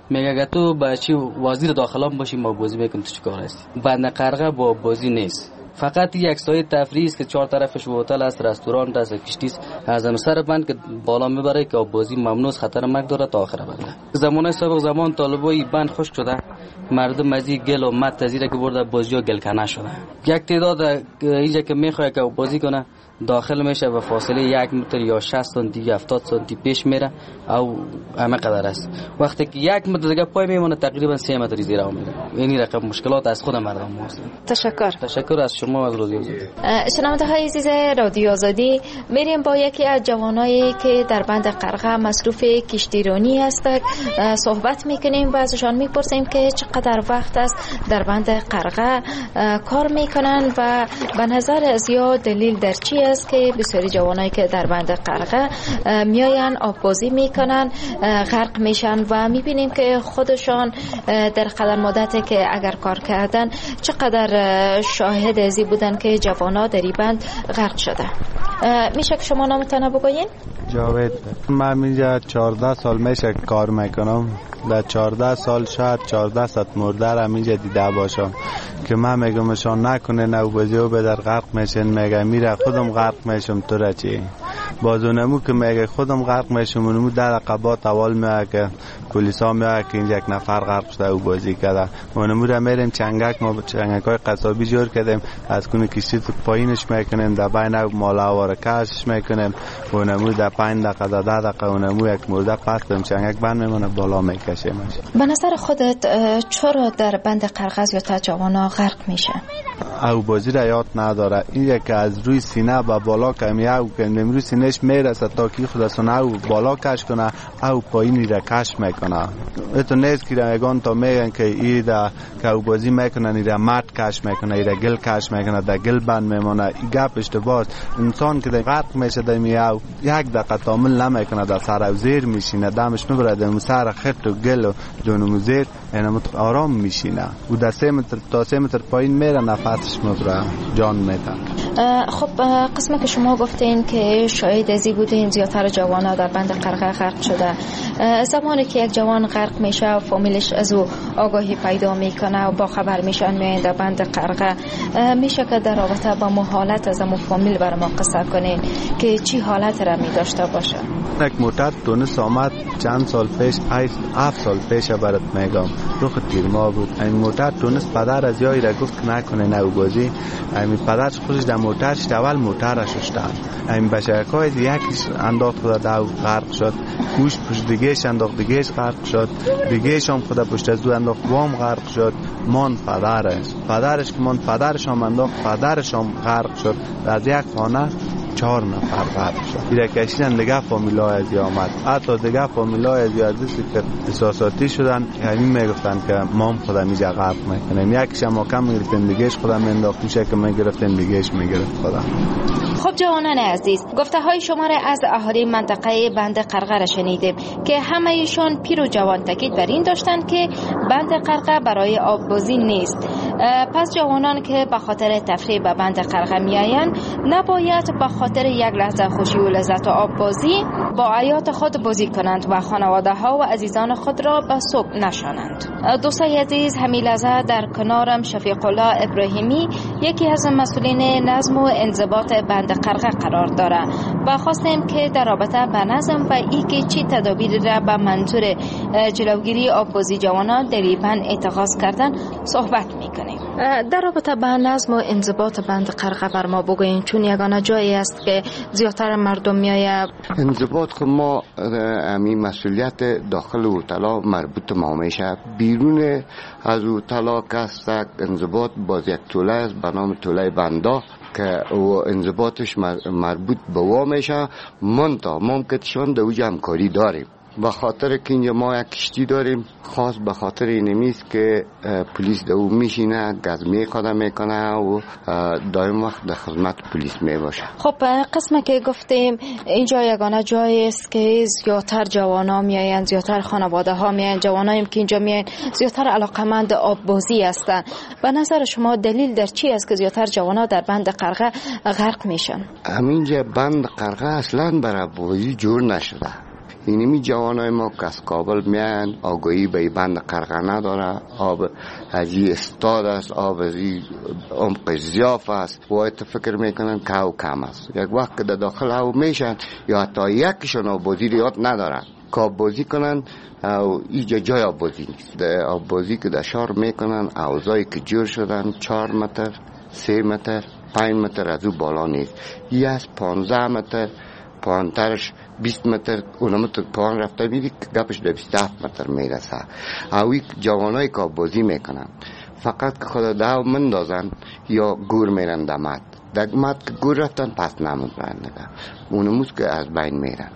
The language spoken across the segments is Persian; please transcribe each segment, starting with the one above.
میگه اگه تو بچی وزیر داخله باشی ما بازی میکنیم تو چیکار هستی. بند قرقه با بازی نیست، فقط یک سایه تفریحی است که چهار طرفش هتل است، رستوران است، کشتی است. از سر بند که بالا میبره که بازی ممنوع، خطر مرگ داره تا آخر بنده. زمانه سابق زمان طالبای بند خشک شده، مردم از گل و مت تزیره که برده بازی‌ها گلکنه شده. یک تعداد اینجا که میخواد که بازی کنه داخل میشه و فاصله 1 متر یا 60 سانتی 70 سانتی پیش میره او همه قدر است. وقتی که 1 متر دیگه پای میمونه تقریبا 3 متر زیر آب میره. یعنی رقم مشکلات از خود مردم ماست. تشکر از شما از رادیو آزادی. شنونده های عزیز رادیو آزادی، میریم با یکی از جوانایی که در بند قرقه مصروف کشتیرانی هستند صحبت میکنیم و ازشان میپرسیم که چقدر وقت است در بند قرقه کار میکنن و به نظر زیاد دلیل در چی است که بسیاری جوانایی که در بند قرقه میاین آببازی میکنن غرق میشن و میبینیم که خودشان در قدر مدتی که اگر کار کردن چقدر شاهد ازی بودن که جوانا در این بند غرق شده. میشه که شما نامتان بگوین؟ جاوید. من اینجا 14 سال میشه کار میکنم. در 14 سال شاید 14 ساعت مرده را اینجا دیده باشم که من میگم شان نکنه نو بازی و به در غرق میشن، میگه میره خودم غرق میشم تو را چی. بازونمو که میگه خودم غرق میشم اونمو در رقبات اول میگه که پلیسا میگه که اینجا یک نفر غرق شده و بازی کرده. اونمو را میریم چنگک، ما چنگکای قصابی جور کردیم از کنه کشتی تو پایینش میکنیم در بین مالاوار کشش میکنیم. اونمو در 5 دقیقه در 10 دقیقه اونمو یک مرده پس چنگک بند میمونه بالا میکشیمش. به نظر خودت چرا در بند قرقه یا تا جوانا غرق میشه؟ او بازی را یاد نداره. این که از روی سینه با بالا کمی او که روی سینهش میرسه تا که خودشون او بالا کش کنه او پایینی را کش میکنه. اتو نیست که رایگان تا میگن که ای دا که او بازی میکنن ای را مات کش میکنه، ای را گل کش میکنه، در گل بند میمونه. ای گپ اشتباهه. انسان که غرق میشه در میاو یک دقیقه تامل نمیکنه، در سر او زیر میشینه، دمش میبره در سر خط و گل و جنوم زیر اینا آرام میشینه و در 3 متر تا 3 متر پایین میره نفسش میبره جان میده. خب قسمه که شما گفتین که شاهد ازی بودین زیادتر جوانا در بند قرقه غرق شده، زمانی که یک جوان غرق میشه و فامیلش از او آگاهی پیدا میکنه و با خبر میشن میاین در بند قرقه، میشه که در رابطه با مو حالت از مو فامیل بر ما قصه کنین که چی حالت را می داشته باشه؟ یک موتر تونس آمد چند سال پیش 7 سال پیش برات میگم روخ تیرما بود. این موتر تونس پدر از یایی را گفت که نکنه نو بازی. این پدرش خودش در موترش اول موترش اشتاد. این بچه‌های یکیش انداخت خود در غرق شد، گوش پشت دیگهش انداخت دیگهش غرق شد، دیگهش هم خود پشت از دو انداخت وام غرق شد. من پدرش که من پدرش هم انداخت پدرش هم غرق شد. از یک خانه 4 نفر غرق شد. ایره کشیدن دیگه فامیلای ازی آمد، حتی دیگه فامیلای ازی عزیزی که احساساتی شدن همین میگفتن که مام خودم اینجا غرق میکنیم. یکیش هم کم میگرفتن دیگهش خودم مینداخت میشه که میگرفتن دیگهش میگرفت خودم. خب جوانان عزیز، گفته های شما را از اهالی منطقه بند قرقه را شنیدیم که همه ایشان پیر و جوان تاکید بر این داشتند که بند قرقه برای آببازی نیست. پس جوانان که به خاطر تفریح به بند قرقه میآیند نباید به خاطر یک لحظه خوشی و لذت و آببازی با حیات خود بازی کنند و خانواده ها و عزیزان خود را به صبح نشانند. دوستای عزیز، همین لحظه در کنارم شفیق الله ابراهیمی، یکی از مسئولین نظم و انضباط بند قرقه قرار داره و خواستیم که در رابطه به نظم و اینکه چی تدابیر را به منظور جلوگیری آببازی جوانان در این بند اتخاذ کردن صحبت میکنیم. در رابطه به نظم و انضباط بند قرقه بر ما بگوین، چون یگانه جایی است که زیادتر مردم میآید. انضباط خب ما همین مسئولیت داخل هتل مربوط ما میشه. بیرون از هتل کس انضباط باز یک توله است به نام توله بندا که انضباطش مربوط به وا میشه. منتها ممکنشان در اوج همکاری داریم به خاطر که اینجا ما یک کشتی داریم خاص به خاطر اینمیست که پلیس در او میشینه گزمه قدم میکنه و دائم وقت در خدمت پلیس میباشه. خب قسمه که گفتیم اینجا یگانه جایی است که زیادتر جوانا میاین، زیادتر خانواده ها میاین، جواناییم که اینجا میاین زیادتر علاقمند آببازی هستن. به نظر شما دلیل در چی است که زیادتر جوانا در بند قرقه غرق میشن؟ همینجا بند قرقه اصلا برای بازی جور نشده. اینمی جوانای ما که از کابل میان آگاهی به بند قرغه نداره، آب ازی استاد است، آب ازی عمق زیاف است و فکر میکنن که او کم است. یک وقت که در داخل او میشن یا حتی یکیشون آبازی رو یاد ندارن که آبازی کنن او اینجا جای آبازی نیست. در آبازی که در شهر میکنن اوضاعی که جور شدن 4 متر 3 متر 5 متر از او بالا نیست. یه از 15 متر پایین‌ترش 20 متر اونم تو پایین رفته میری که گپش به 27 متر میرسه. اوی جوانایی که بازی میکنن فقط که خود داو مندازن یا گور میرن دمت که گور رفتن پس نمیدونن نگه اونموز که از بین میرن.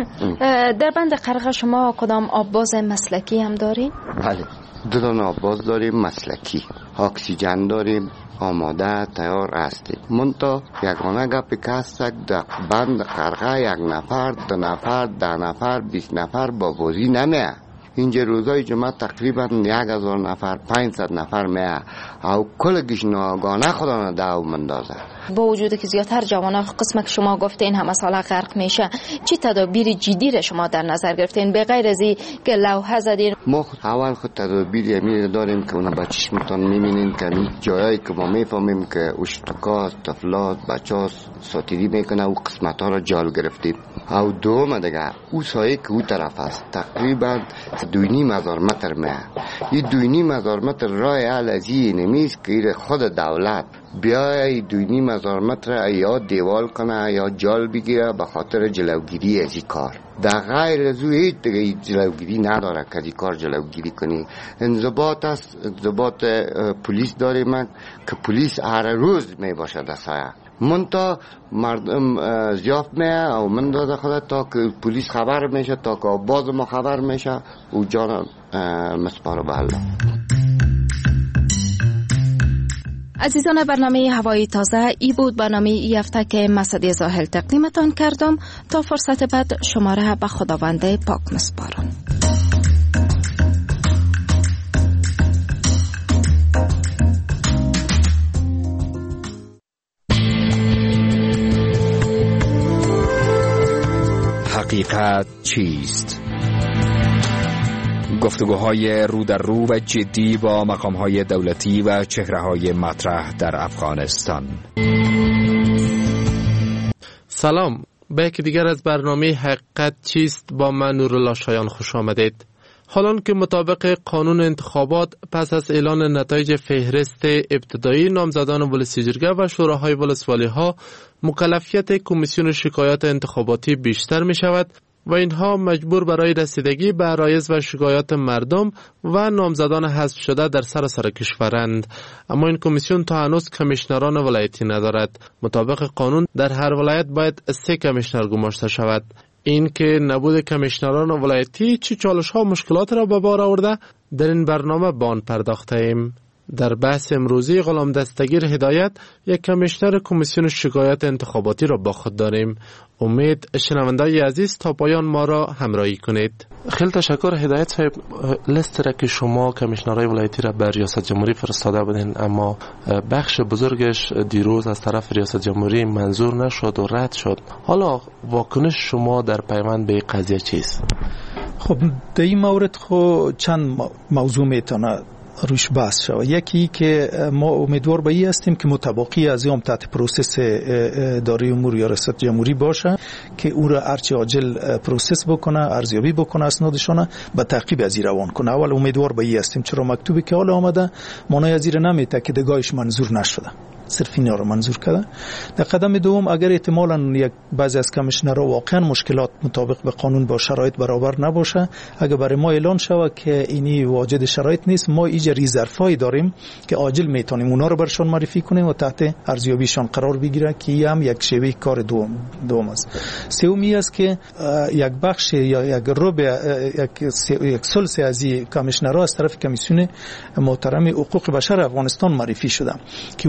در بند قرغه شما کدام آبباز مسلکی هم دارین؟ بله 2 آبباز داریم مسلکی، اکسیژن داریم، آماده تیار هستیم. منتها یگانه گپی که هستک در بند قرغه 1 نفر 2 نفر 10 نفر 20 نفر با بازی نمیه. اینجا روزای جمعه تقریبا 1000 نفر 500 نفر میه او کلگیش ناگانه خدا داو مندازه. با وجود که زیادتر جوانان قسم که شما گفتین همه ساله غرق میشه، چی تدابیر جدی را شما در نظر گرفتین به غیر از این که لوحه زدین؟ ما اول خود تدابیر یمی داریم که اونا با چشمتان میبینین که جایی که ما میفهمیم که اشتکاست طفلات بچه ساتیری میکنه او قسمت ها را جال گرفتیم. او دوم دیگه او سایه که او طرف است تقریبا 2.5 متر میه. این 2.5 متر راه علازی نمیست که خود دولت بیای 2.5 متر یا دیوال کنه یا جال بگیره به خاطر جلوگیری از این کار. در غیر از او هیچ دیگه جلوگیری نداره که از این کار جلوگیری کنی. انضباط است، انضباط پلیس داریم که پلیس هر روز می باشه در سایه. منتها مردم زیاف میه او من داده خود تا که پلیس خبر میشه تا که باز ما خبر میشه او جان مسپاره به الله. عزیزان برنامه هوای تازه ای بود برنامه ای هفته که مسعود زاهل تقدیمتان کردم. تا فرصت بعد شما را به خداوند پاک مسپارم. حقیقت چیست؟ گفتگوهای رو در رو و جدی با مقامهای دولتی و چهره‌های مطرح در افغانستان. سلام، به یکی دیگر از برنامه حقیقت چیست با من نورالله شایان خوش آمدید. حالان که مطابق قانون انتخابات پس از اعلان نتایج فهرست ابتدایی نامزدان ولسیجرگه و شوراهای ولسوالی ها مکلفیت کمیسیون شکایات انتخاباتی بیشتر می شود و اینها مجبور برای رسیدگی به عرایض و شکایات مردم و نامزدان حذف شده در سراسر کشورند. اما این کمیسیون تا هنوز کمیشنران ولایتی ندارد. مطابق قانون در هر ولایت باید 3 کمیشنر گماشته شود. این که نبود کمیشنران ولایتی چه چالش ها و مشکلات را به بار آورده در این برنامه به آن پرداخته ایم. در بحث امروزی غلام دستگیر هدایت یک کمیشنر کمیسیون شکایات انتخاباتی را با خود داریم. امید شنوندای عزیز تا پایان ما را همراهی کنید. خیلی تشکر هدایت صاحب. لیست را که شما کمیشنرای ولایتی را به ریاست جمهوری فرستاده بودین اما بخش بزرگش دیروز از طرف ریاست جمهوری منظور نشد و رد شد. حالا واکنش شما در پیوند به این قضیه چیست؟ خب در این مورد چند موضوع میتونه روش بحث شود. یکی که ما امیدوار به این هستیم که متباقی از این تحت پروسس اداره امور یا ریاست جمهوری باشه که او را هرچه عاجل پروسس بکنه، ارزیابی بکنه، اسنادشون به تعقیب از این روان کنه. اول امیدوار به این هستیم چرا مکتوبی که حالا آمده مانای از این نمیته که دگاهش منظور نشده، صرف این رو منظور کرده. در قدم دوم اگر احتمالاً یک بعضی از کمیشنرها واقعا مشکلات مطابق به قانون با شرایط برابر نباشه، اگر برای ما اعلان شود که اینی واجد شرایط نیست، ما اینجا ریزرفای داریم که عاجل میتونیم اونا رو برشون معرفی کنیم و تحت ارزیابیشان قرار بگیره که هم یک شیوه کار دوم است. سومی است که یک بخش یا یک ربع یک ثلث از این کمیشنرها از طرف کمیسیون محترم حقوق بشر افغانستان معرفی شدن که اونا تا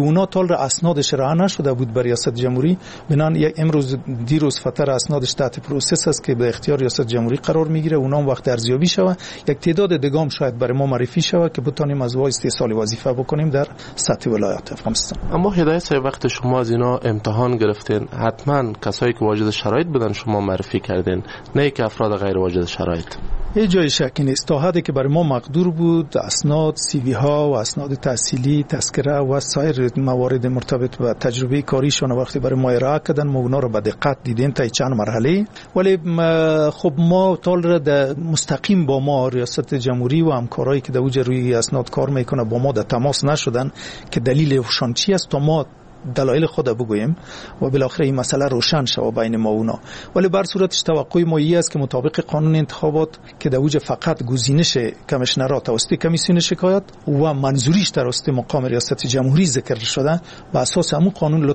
طال اسنادش ارائه نشده بود به ریاست جمهوری، بنان امروز دیروز فتره اسنادش تحت پروسس است که به اختیار ریاست جمهوری قرار میگیره. اونام وقت ارزیابی شود یک تعداد دیگه شاید برای ما معرفی شود که بتونیم از وای استیصال وظیفه بکنیم در سطح ولایت افغانستان. اما هدایت صاحب وقت شما از اینا امتحان گرفتین، حتما کسایی که واجد شرایط بودن شما معرفی کردین، نه که افراد غیر واجد شرایط. هیچ جای شکی نیست. تا حدی که برای ما مقدور بود اسناد، سی وی ها و اسناد تحصیلی، تذکره و سایر موارد مرتبط با تجربه کاریشون وقتی برای ما ارائه کردن، ما اونا رو به دقت دیدیم تا چند مرحله. ولی خب ما طال مستقیم با ما ریاست جمهوری و همکارایی که در اوج روی اسناد کار میکنه با ما در تماس نشدن که دلیلشون چی است تا ما دلایل خود بگوییم و بالاخره این مسئله روشن شود بین ما و اونا. ولی بر صورتش توقع ما این است که مطابق قانون انتخابات که در اوج فقط گزینش کمیشنرها توسط کمیسیون شکایت و منظوریش توسط مقام ریاست جمهوری ذکر شده، و اساس همون قانون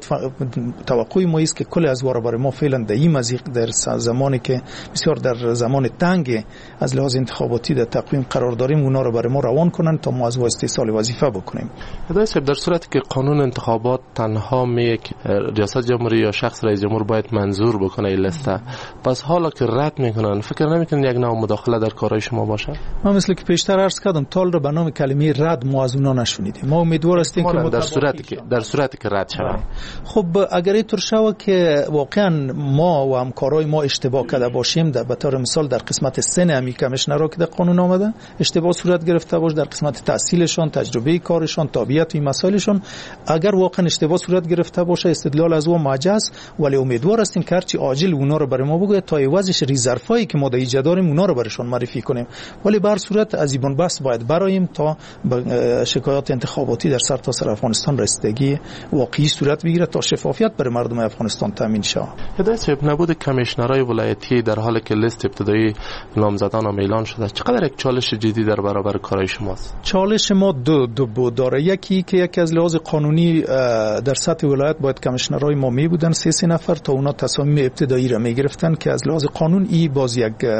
توقع ما است که کل ازوار برای ما فعلا در این مضیق در زمانی که بسیار در زمان تنگ از لحاظ انتخاباتی در تقویم قرار داریم اونا رو برای ما روان کنن تا ما از واسطه استیصال وظیفه بکنیم. در صورتی که قانون انتخابات تنها یک ریاست جمهوری یا شخص رئیس جمهور باید منظور بکنه این لسته، پس حالا که رد میکنن فکر نمیکنن یک نوع مداخله در کارهای شما باشه؟ ما مثل که پیشتر عرض کردم طال رو به نام کلمه رد ما از اونا نشنیدیم. ما امیدوار هستیم که در صورتی که رد شود. خب اگر اینطور شود که واقعا ما و همکارای ما اشتباه کرده باشیم، به طور مثال در قسمت سن امی کمیشنرها که در قانون آمده اشتباه صورت گرفته باشه، در قسمت تحصیلشان، تجربه کارشان، تابعیت و مسائلشان اگر واقعا اشتباه صورت گرفته باشه استدلال از او معجز، ولی امیدوار هستیم که هرچی عاجل اونا رو برای ما بگه تا عوضش ریزرفایی که ما در ایجاد داریم اونا رو برایشون معرفی کنیم. ولی به هر صورت از این بحث باید برایم تا شکایات انتخاباتی در سرتاسر افغانستان رسیدگی واقعی صورت بگیره تا شفافیت برای مردم افغانستان تامین شود. هدایت نبود کمیشنرای ولایتی در حالی که لیست ابتدایی نامزدان اعلان شده چقدر یک چالش جدی در برابر کارهای شماست؟ چالش ما دو بود داره. یکی از لحاظ قانونی در سطح ولایت باید کمیشنرای ما می بودن 3 نفر تا اونا تصامیم ابتدایی را می گرفتن که از لحاظ قانون این باز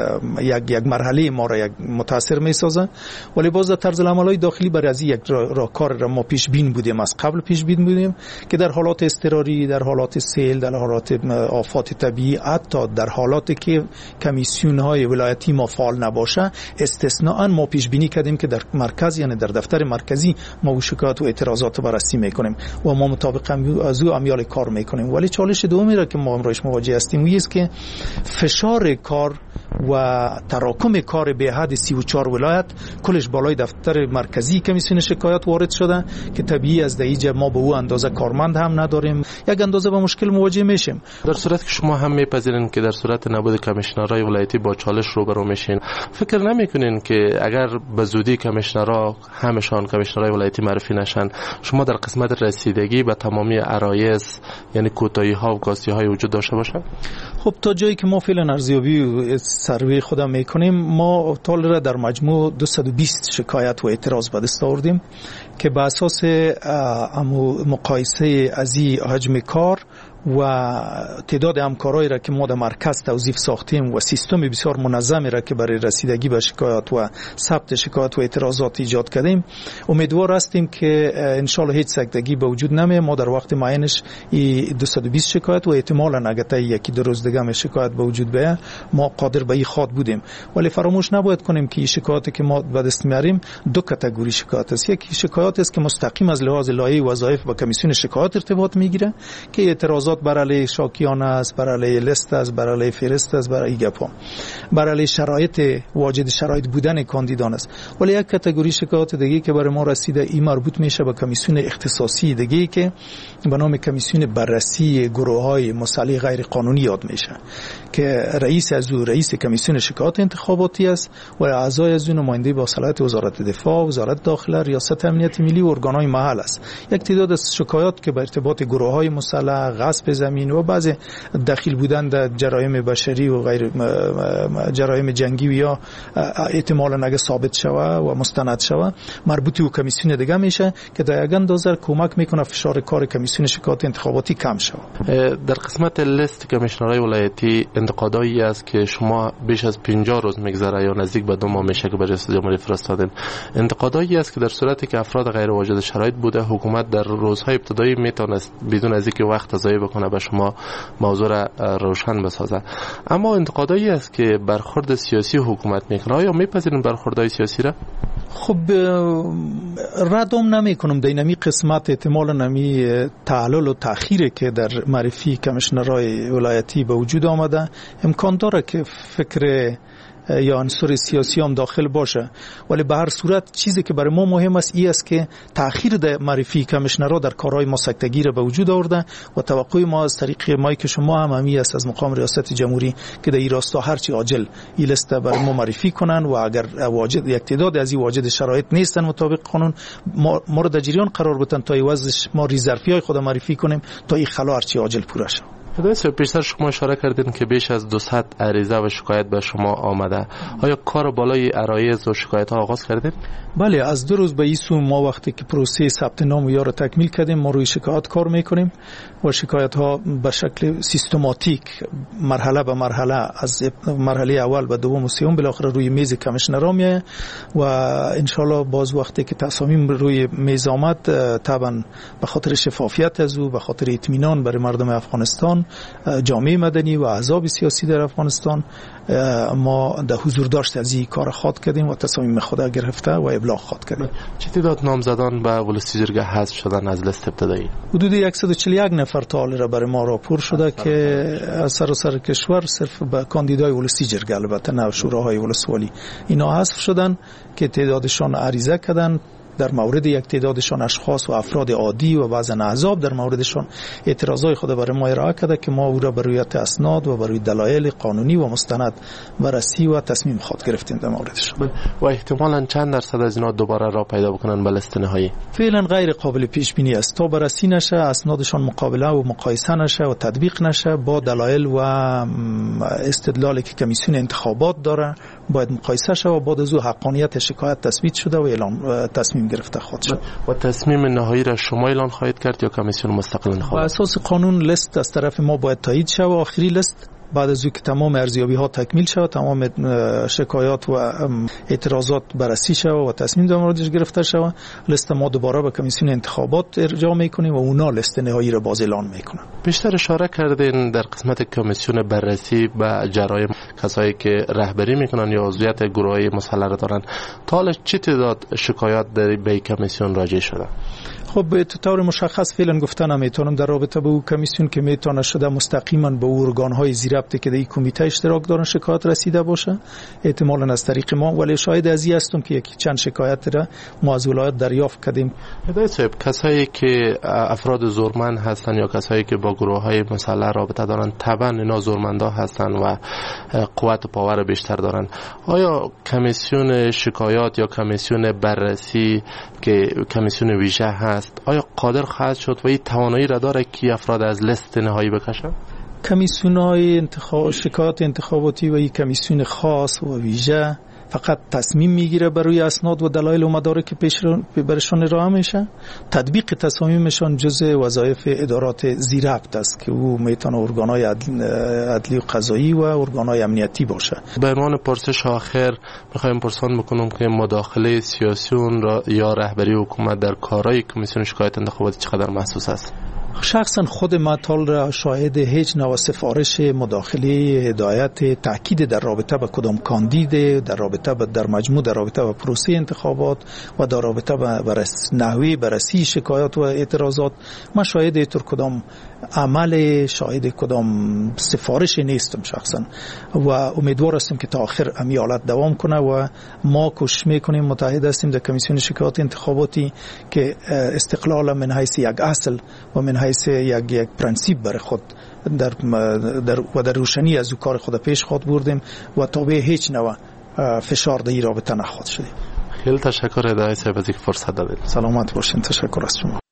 یک مرحله ما را یک متاثر می سازه، ولی باز در طرز العملای داخلی برای از یک راهکار را ما پیش بین بودیم، از قبل پیش بین بودیم که در حالات اضطراری، در حالات سیل، در حالات آفات طبیعی، حتی در حالاتی که کمیسیون های ولایتی ما فعال نباشه استثناء ما پیش بینی کردیم که در مرکز یعنی در دفتر مرکزی ما شکایات و اعتراضات بررسی میکنیم و ما مطابق از او امیال کار میکنیم. ولی چالش دومی را که ما امروز مواجه هستیم این است که فشار کار و تراکم کار به حد 34 ولایت کلش بالای دفتر مرکزی کمیسیون شکایت وارد شده که طبیعی از دیجه ما به او اندازه کارمند هم نداریم، یک اندازه با مشکل مواجه میشیم. در صورتی که شما هم میپذیرین که در صورت نبود کمیشنرای ولایتی با چالش روبرو میشین، فکر نمیکنین که اگر به زودی کمیشنرها همشان کمیشنرای ولایتی معرفی نشن شما در قسمت رسیدگی به تمامی عرایض یعنی کوتاهی ها و کاستی های وجود داشته باشه؟ خب تا جایی که ما فعلا ارزیابی و سروی خودم میکنیم ما طال را در مجموع 220 شکایت و اعتراض به دست آوردیم که به اساس مقایسه از حجم کار و تعداد همکارایی را که ما در مرکز توظیف ساختیم و سیستم بسیار منظمی را که برای رسیدگی به شکایات و ثبت شکایات و اعتراضات ایجاد کردیم امیدوار هستیم که ان شاء الله هیچ سکتگی به وجود نمیاد. ما در وقت معینش 220 شکایت و احتمالاً اگه تا یکی دو روز دیگه شکایت به وجود بیاد ما قادر به این خواد بودیم. ولی فراموش نباید کنیم که این شکایاتی که ما به دست میاریم دو کاتگوری شکایت است. یکی شکایات است که مستقیم از لحاظ لایحه وظایف با کمیسیون شکایات ارتباط میگیره که اعتراضات برای شاکیان است، برای لیست است، برای فهرست است، برای گپا، برای شرایط واجد شرایط بودن کاندیدان است. ولی یک کاتگوری شکایات دیگه که برای ما رسیده این مربوط میشه به کمیسیون اختصاصی دیگه که به نام کمیسیون بررسی گروه‌های مسئله غیر قانونی یاد میشه که رئیس کمیسیون شکایات انتخاباتی است و اعضای از اون نماینده با صلاحیت وزارت دفاع، وزارت داخله، ریاست امنیت ملی و ارگان‌های محل است. یک تعداد از شکایات که به ارتباط گروه‌های مسلح، غصب زمین و بعض دخیل بودن در جرایم بشری و غیر جرایم جنگی و یا احتمالاً اگه ثابت شوه و مستند شوه مربوط به کمیسیون دیگه میشه که در یک اندازه کمک میکنه فشار کار کمیسیون شکایات انتخاباتی کم شوه. در قسمت لیست کمیشنرهای ولایتی انتقادایی است که شما بیش از 50 روز میگذره یا نزدیک به 2 ماه میشه که به ریاست جمهوری فرستادین. انتقادایی است که در صورتی که افراد غیر واجد شرایط بوده، حکومت در روزهای ابتدایی میتونست بدون از اینکه وقت ضایع بکنه به شما موضوع را روشن بسازه. اما انتقادایی است که برخورد سیاسی حکومت میکنه. آیا میپذیرین برخوردهای سیاسی را؟ خب ردم نمی کنم در اینمی قسمت احتمال نمی تعلل و تأخیری که در معرفی کمیشنرهای ولایتی به وجود آمده امکان داره که فکر یا عنصر سیاسی هم داخل باشه، ولی به هر صورت چیزی که برای ما مهم است این است که تأخیر در معرفی کمیشنرها در کارهای ما سکتگی را به وجود آورده و توقع ما از طریق مایی که شما هم همی است از مقام ریاست جمهوری که در این راستا هرچی عاجل این لست برای ما معرفی کنن و اگر واجد یک تعداد از این واجد شرایط نیستن مطابق قانون ما را در جریان قرار بدن تا ایوازش ما ریزرفی های خود معرفی کنیم تا این خلا هرچی عاجل پوره شه. پیشتر شما اشاره کردین که بیش از 200 عریضه و شکایت به شما آمده. آیا کار بالای عرایض و شکایت ها آغاز کردین؟ بله، از 2 روز به این سو ما وقتی که پروسه ثبت نام یا را تکمیل کردیم ما روی شکایت کار میکنیم و شکایت ها به شکل سیستماتیک مرحله به مرحله از مرحله اول به دوم و سوم بالاخره روی میز کمیشنرها میاد و انشالله باز وقتی که تصامیم روی میز آمد طبعا به خاطر شفافیت از او، به خاطر اطمینان برای مردم افغانستان، جامعه مدنی و احزاب سیاسی در افغانستان ما در حضور داشت از این کار خواهد کردیم و تصامیم خود گرفته و ابلاغ خواهد کردیم. چه تعداد نامزدان به ولسی جرگه حذف شدن از لیست ابتدایی؟ حدود 141 نفر تا حال را برای ما راپور شده که از سراسر کشور صرف به کاندیدای ولسی جرگه البته نه شوراهای ولسوالی اینا حذف شدن که تعدادشان عریضه کردن. در مورد یک تعدادشان اشخاص و افراد عادی و بعضن احزاب در موردشان اعتراضای خود برای ما ارائه کرده که ما او را بر روی اسناد و بر روی دلایل قانونی و مستند بررسی و تصمیم خود گرفتیم در موردشان. و احتمالاً چند درصد از اینا دوباره را پیدا بکنن به لیست نهایی؟ فعلا غیر قابل پیش بینی است تا بررسی نشه، اسنادشان مقابله و مقایسه نشه و تطبیق نشه با دلایل و استدلالی که کمیسیون انتخابات داره باید مقایسه شه و بعد از او حقانیت شکایت تثبیت شده و اعلام تصمیم گرفته خواهد شد. و تصمیم نهایی را شما اعلان خواهید کرد یا کمیسیون مستقل انتخابات؟ بر اساس قانون لیست از طرف ما باید تایید شه و آخری لیست بعد از اینکه تمام ارزیابی ها تکمیل شود، تمام شکایات و اعتراضات بررسی شود و تصمیم در موردش گرفته شود، لیست ما دوباره به کمیسیون انتخابات ارجاع میکنیم و اونا لیست نهایی را باز اعلان میکنن. بیشتر اشاره کردین در قسمت کمیسیون بررسی به جرایم کسایی که رهبری میکنن یا عضویت گروه‌های مسلح دارن، تا حالا چه تعداد شکایات در به کمیسیون راجع شده؟ خب به طور مشخص فعلا گفتن نمیتونم در رابطه با او کمیسیون که میتونه شده مستقیما به ارگان‌های زیربطه که در این کمیته اشتراک دارن شکایت رسیده باشه، احتمالاً از طریق ما، ولی شاهد از این هستم که یکی چند شکایت را ما از ولایت دریافت کردیم. هدایت صاحب، کسایی که افراد زورمند هستن یا کسایی که با گروه‌های مسلح رابطه دارن طبعا اینا زورمندا هستن و قوت و پاور بیشتر دارن. آیا کمیسیون شکایات یا کمیسیون بررسی که کمیسیون ویژه هست آیا قادر خواهد شد و این توانایی را داره که افراد از لیست نهایی بکشن؟ کمیسیون‌های شکایات انتخاباتی و این کمیسیون خاص و ویژه فقط تصمیم میگیره برای اسناد و دلایل و مدارک که برشان ارائه میشه. تطبیق تصامیمشان جزء وظایف ادارات زیربط است که او میتونه ارگان‌های عدلی و قضایی و ارگان‌های امنیتی باشه. به عنوان پرسش آخر میخوایم پرسان بکنم که مداخله سیاسیون را یا رهبری حکومت در کارهای کمیسیون شکایت انتخاباتی چقدر محسوس است؟ شخصا خود مطال را شاهد هیچ نوع سفارش مداخله هدایت تاکید در رابطه با کدام کاندید، در رابطه با در مجموع در رابطه با پروسه انتخابات و در رابطه با نحوه بررسی شکایات و اعتراضات ما شاهد تر کدام عمل، شاهد کدام سفارش نیستم شخصا و امیدوار هستم که تا آخر امی حالت دوام کنه و ما کوشش میکنیم متحد هستیم در کمیسیون شکایات انتخاباتی که استقلال من حیث یک اصل و من حیث یک پرنسیپ بر خود در روشنی از او کار خود پیش خود بردیم و تابع هیچ نوع فشار در این رابطه نخواهد شدیم. خیلی تشکر هدایت صاحب از اینکه فرصت دادید. سلامت باشین. تشکر از شما.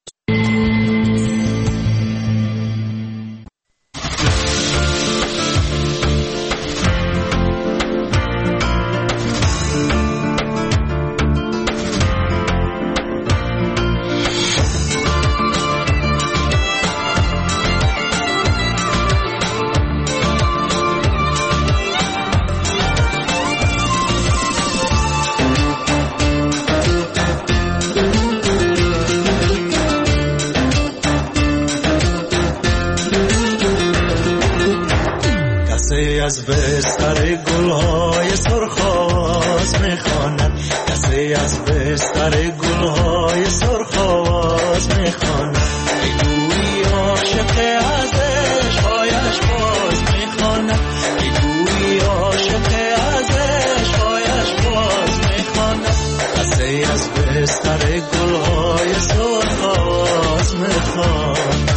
از بستر گلهای سرخ آواز میخواند، کسی از بستر گلهای سرخ آواز میخواند. بگویی عاشق از عشقهایش باز میخواند، بگویی عاشق از عشقهایش باز میخواند. کسی از بستر گلهای سرخ آواز میخواند.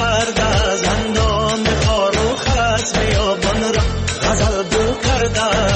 غزل گل کرده